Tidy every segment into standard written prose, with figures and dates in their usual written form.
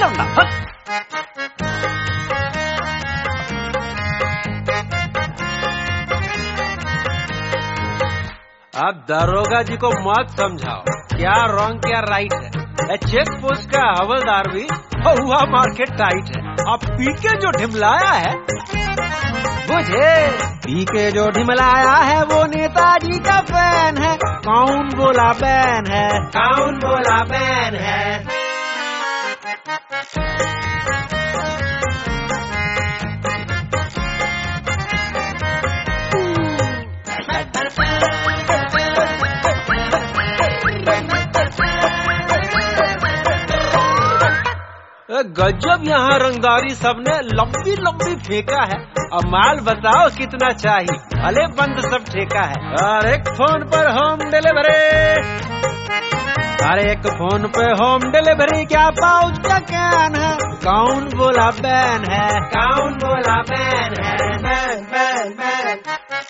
लौंडा। अब दरोगा जी को मत समझाओ क्या रॉन्ग क्या राइट है। चेक पोस्ट का हवलदार भी हुआ मार्केट टाइट है। अब पीके जो ढिमलाया है बुझे, पीके जो ढिमलाया है वो नेताजी का फैन है। कौन बोला बैन है, कौन बोला बैन है। गजब यहाँ रंगदारी सबने लंबी लंबी फेंका है। अब माल बताओ कितना चाहिए, भले बंद सब ठेका है। और एक फोन पर होम डिलीवरी, अरे एक फोन पे होम डिलीवरी, क्या पाउच का कैन है। कौन बोला बैन है, कौन बोला बैन है। Ban ban ban.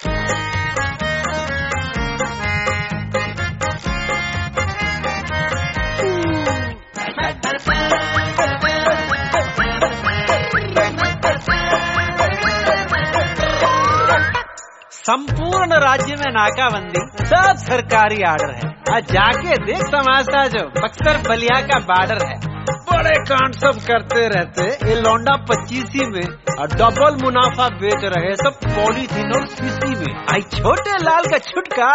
संपूर्ण राज्य में नाकाबंदी, सब सरकारी आर्डर है। आज जाके देख तमाशा जो बक्सर बलिया का बॉर्डर है। बड़े कांड सब करते रहते ये लौंडा 25 में और डबल मुनाफा बेच रहे सब पॉलीथीन और शीशी में। आई छोटे लाल का छुटका,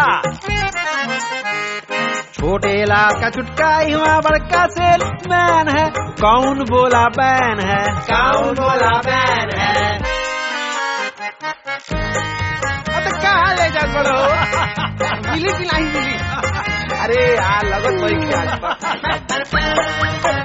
छोटे लाल का छुटका हुआ बड़का सेल्समैन है। कौन बोला बैन है, कौन बोला बैन है। कहाँ ले जा पड़ो मिली कि नहीं मिली। अरे यार लगत वही